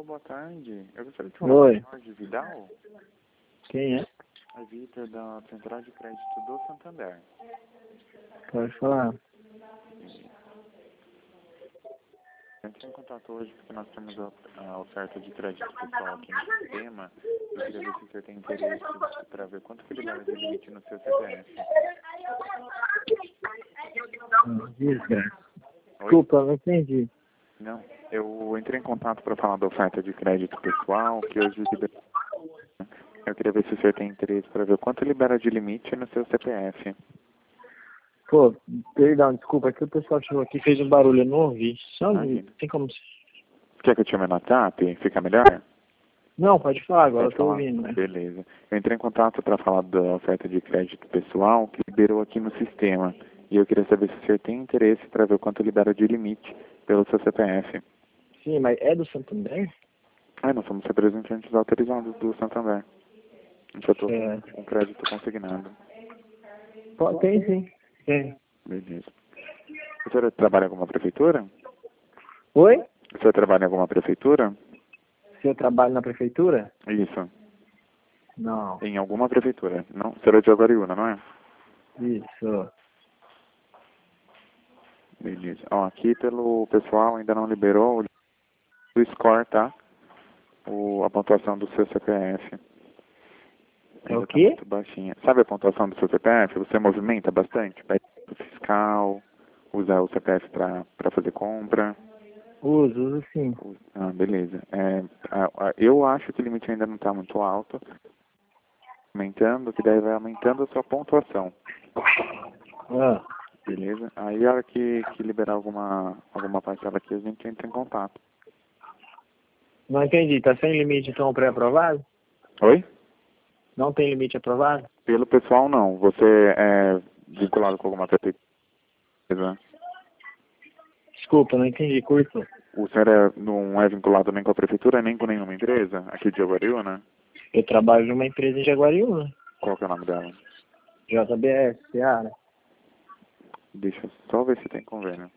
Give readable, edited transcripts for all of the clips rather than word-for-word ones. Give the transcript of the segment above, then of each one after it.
boa tarde. Eu gostaria de falar com Oi. o Jorge Vidal. Quem é? A Vitor da Central de Crédito do Santander. Pode falar. Eu entrei em contato hoje porque nós temos a oferta de crédito pessoal aqui no sistema. Eu queria ver se o senhor tem interesse para ver quanto que ele vai de limite no seu CPF. Desgraça. Oi? Desculpa, não entendi. Não, eu entrei em contato para falar da oferta de crédito pessoal, que hoje libera. Eu queria ver se o senhor tem interesse para ver quanto libera de limite no seu CPF. Pô, perdão, desculpa, é que o pessoal chegou aqui e fez um barulho, eu não ouvi. Só Imagina. tem como... Quer que eu te chame no WhatsApp? Fica melhor? Não, pode falar agora, Pode eu tô falar? ouvindo, né? Beleza. Eu entrei em contato para falar da oferta de crédito pessoal que liberou aqui no sistema. E eu queria saber se o senhor tem interesse para ver quanto libera de limite pelo seu CPF. Sim, mas é do Santander? Nós somos representantes autorizados do Santander. Eu estou É. com crédito consignado. Pode, tem sim. Tem. Beleza. O senhor trabalha em alguma prefeitura? Oi? O senhor trabalha em alguma prefeitura? Se eu trabalho na prefeitura? Isso. Não. Em alguma prefeitura. Não? O senhor é de Jaguariúna, não é? Isso. Beleza. Ó, aqui pelo pessoal ainda não liberou o score, tá? A pontuação do seu CPF. É o Ainda tá quê? muito baixinha. Sabe a pontuação do seu CPF? Você movimenta bastante? Pede fiscal, usa o CPF para fazer compra. Uso sim. Ah, beleza. Eu acho que o limite ainda não está muito alto. Aumentando, que daí vai aumentando a sua pontuação. Ah, Beleza? Aí a hora que liberar alguma parcela aqui, a gente entra em contato. não entendi, tá sem limite então pré-aprovado? Oi? Não tem limite aprovado? Pelo pessoal, não. Você é vinculado com alguma prefeitura? Desculpa, não entendi, curto. O senhor não é vinculado nem com a prefeitura, nem com nenhuma empresa? Aqui de Jaguariúna? Eu trabalho numa empresa em Jaguariúna. Qual que é o nome dela? JBS, Seara. Deixa eu só ver se tem convênio.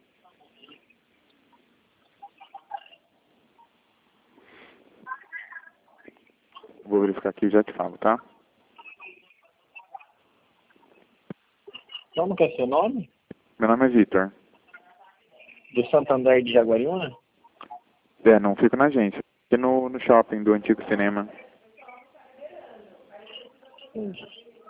Vou verificar aqui e já te falo, tá? Como que é seu nome? Meu nome é Vitor. Do Santander de Jaguariúna? Não fico na agência. Aqui no shopping do antigo cinema. Entendi.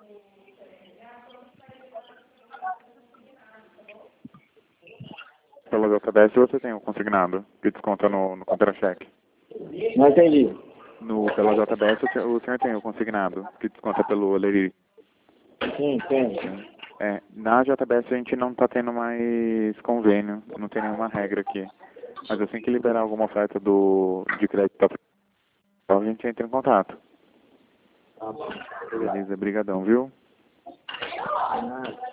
Pela JBS você tem o consignado, que desconta no contra-cheque. Não entendi. Pela JBS o senhor tem o consignado, que desconta pelo Oleri. Sim, tem. Na JBS a gente não está tendo mais convênio, não tem nenhuma regra aqui. Mas assim que liberar alguma oferta de crédito, a gente entra em contato. Tá bom. Beleza, brigadão, viu? Ah.